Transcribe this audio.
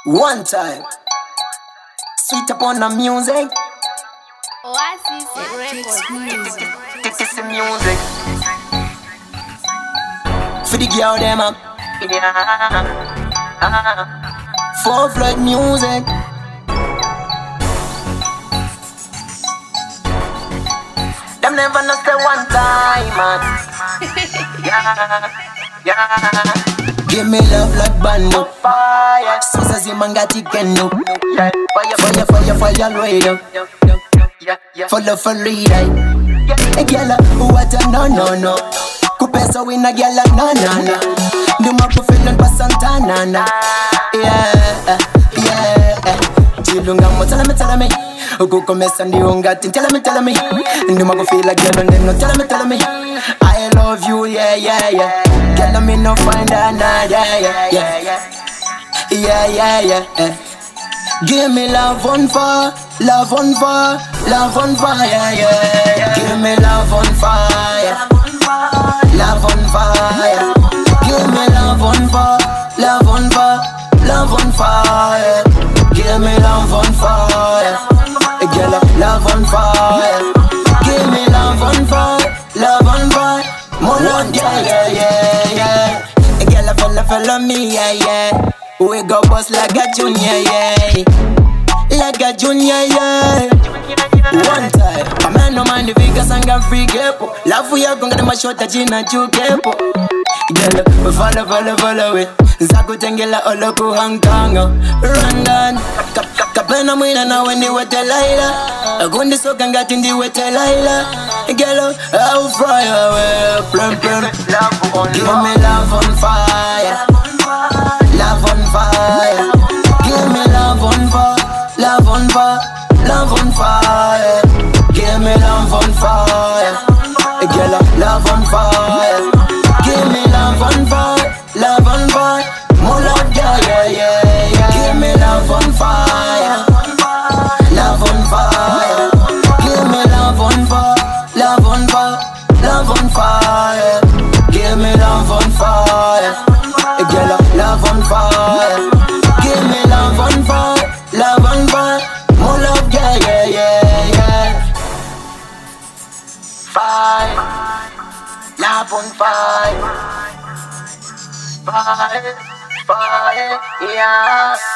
One time, sweet upon the music. Oasis Records. This is the music. For the girl them up. Yeah. Full flood music. Them never know say one time, man. Yeah. Give me love like bando. Fire. Sasa zimangati kendo. Fire, fire, fire, right up. Follow for leader. A girl what a no. Kupesa wina girl na. Nduma kufela pa Santana na. Yeah. Chilunga mo tell me. Kukomesa ndio ngati tell me. Nduma kufela girl no tell me. I love you, yeah. Girl, me no find another, yeah. Give me love on fire, yeah. Give me love on fire, love on fire. Give me love on fire, love on fire. Give me love on fire, girl, love on fire. Give me love on fire, love on fire. More love, yeah. A girl follow me, yeah. We go bust like a junior, yeah. Like a junior, yeah. One time, a man no mind the figures and got free kepo. Love for you, gonna my shot at Gina Chu kepo. Girl, we follow it. Zaku tengela oloku hangkanga. Randan, kapena mwina na wendi wete laila. Agundi soka ngati ndi wete laila. Girl, I'll fly away. Plum. Give me love on fire. Love on fire. Give me love on fire. Love on fire. Love on fire. Give me love on fire. Girl, love on fire. Give me love on fire. Love on fire. More love, yeah. Give me love on fire. Love on fire. Give me love on fire. Love on fire. Love on fire. Give me love on fire. Girl, love on fire. Give me love on fire. Love on fire. More love, yeah. Fire. Love on fire. Fire, yeah.